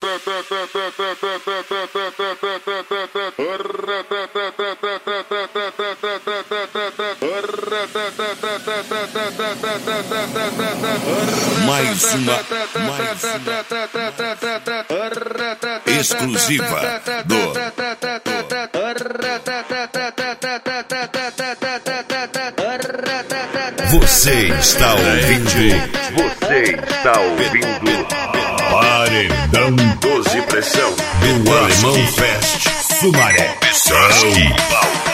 Mais uma exclusiva do Você está ouvindo Paredão 12 Pressão do Alemão Fest Sumaré São Paulo.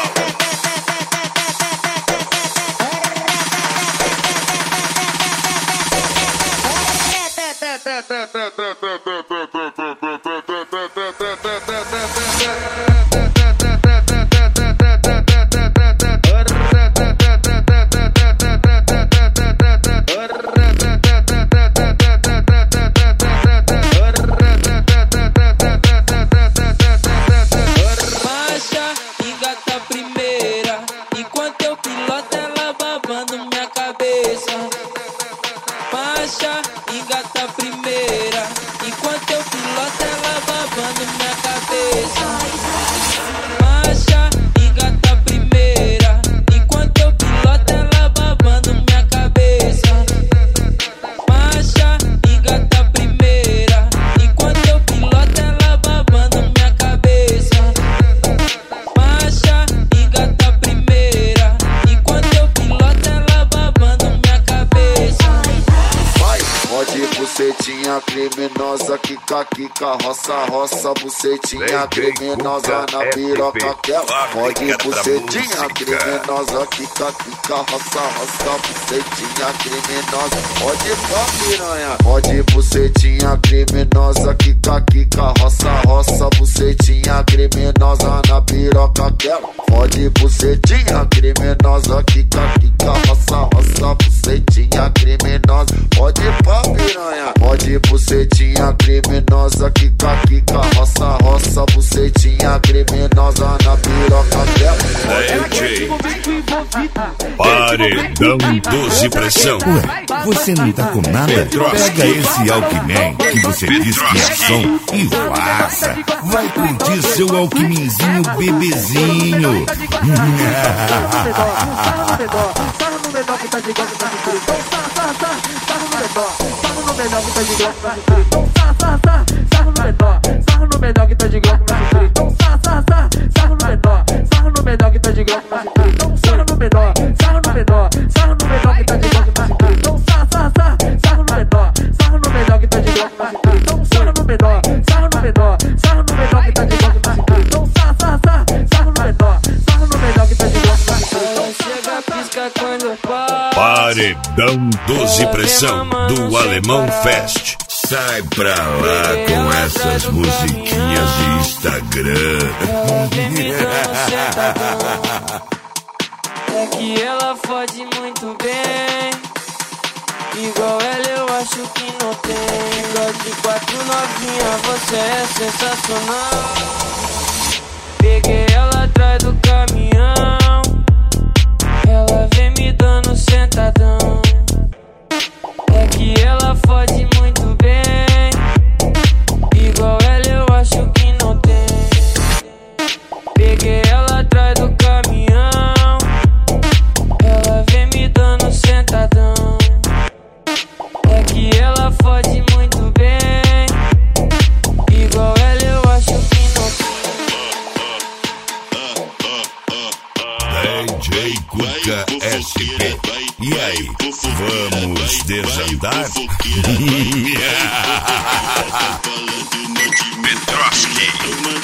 Criminosa, quica, roça, bucetinha criminosa na piroca aquela. Pode bucetinha criminosa, quica, roça, bucetinha criminosa. Pode pá piranha, pode bucetinha criminosa, quica, roça, bucetinha criminosa na piroca aquela. Pode bucetinha criminosa, quica, roça, bucetinha criminosa. Pode pá piranha, pode bucetinha criminosa, quica, roça, bucetinha criminosa na piroca dela. DJ Paredão 12 Pressão. Ué, você não tá com nada? Pega esse Alckmin que você diz que é som e faça. Vai curtir seu Alckminzinho bebezinho. Sarra no menor que tá de gosto pra escuridão. Sarra no menor. Sarra no menor que tá de gosto pra escuridão. Sarra no menor. Sarra no menor que tá de gosto pra escuridão. Sarra no menor. Sarra no menor que tá de gosto pra escuridão. Sarra no menor. Sarra no menor. Sarra no menor que tá de gosto pra escuridão. Sarra no menor. Sarra no menor que tá de gosto pra escuridão. Sarra no menor. Sarra no menor. Sarra no menor que tá de gosto pra escuridão. Sarra no menor. Sarra no menor que tá de gosto pra escuridão. Chega, pisca quando passa. Paredão 12 Pressão do Alemão Fest. Sai pra lá com essas musiquinhas de Instagram. É que ela fode muito bem. Igual ela eu acho que não tem. Igual de 4 novinha, você é sensacional. Peguei ela atrás do caminhão. Ela vem me dando sentadão. É que ela fode muito bem. Igual ela eu acho que não tem. Peguei ela atrás do caminhão. Ela vem me dando sentadão. É que ela fode muito bem. Igual ela eu acho que não tem. DJ Cuca SP. E aí, vamos desandar? Petroski.